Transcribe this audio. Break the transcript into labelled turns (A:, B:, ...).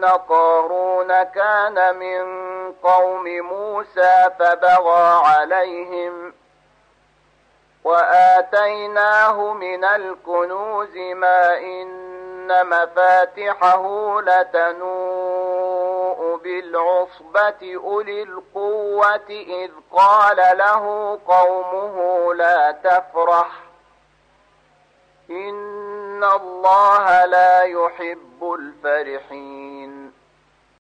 A: إن قارون كان من قوم موسى فبغى عليهم وآتيناه من الكنوز ما إن مفاتحه لتنوء بالعصبة أولي القوة إذ قال له قومه لا تفرح إن الله لا يحب الفرحين